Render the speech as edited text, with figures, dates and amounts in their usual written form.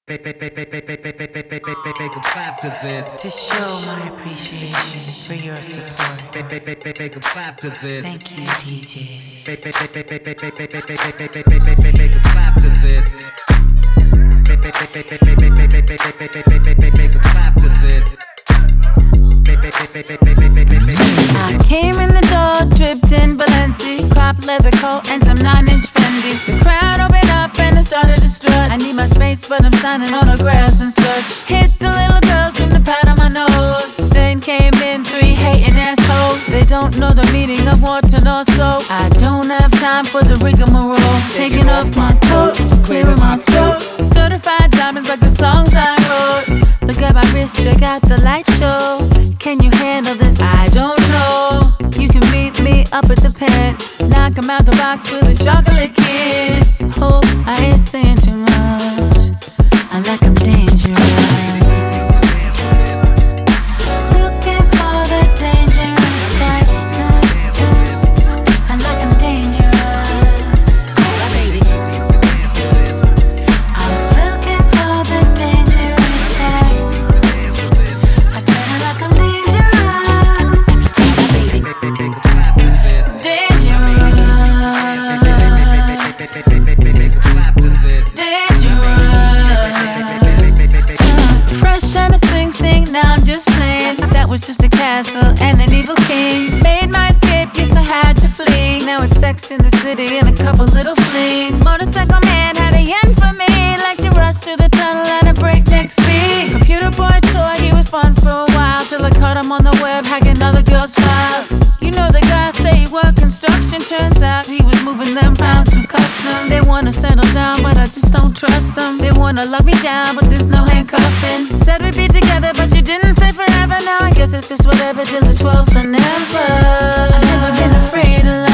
To show my appreciation for your support. Thank you, DJs. I came in the door, dripped in Balenci, crop leather coat and some 9-inch Fendis. The crowd opened up and I started to strut. I need my space, but I'm signing autographs and such. Hit the little girls from the pat on my nose. Then came in 3 hating assholes. They don't know the meaning of water nor soap. I don't have time for the rigmarole. Taking off my coat, clearing my throat. Certified diamonds like the songs I wrote. Look at my wrist, check out the light show. Can you handle this? I don't know. You can meet me up at the pen. Knock 'em out the box with a chocolate kiss. Hope I ain't saying too much. I like 'em dangerous. Looking for the dangerous type. I like 'em dangerous. I'm looking for the dangerous type. I said I like 'em dangerous. Fresh and a sing, now I'm just playing. That was just a castle and an evil king. Made my escape, yes I had to flee. Now it's Sex in the City and a couple little flings. Motorcycle man had a yen for me. Like to rush through the tunnel at a breakneck speed. Computer boy toy, he was fun for a while. Till I caught him on the web hacking other girls' files. You know the guy say he worked construction. Turns out he was moving them pounds to custom. They wanna settle down, but I just don't trust them. They wanna lock me down, but there's no handcuffing. Said we'd be together, but you didn't stay forever. Now I guess it's just whatever till the 12th and never. I've never been afraid of love.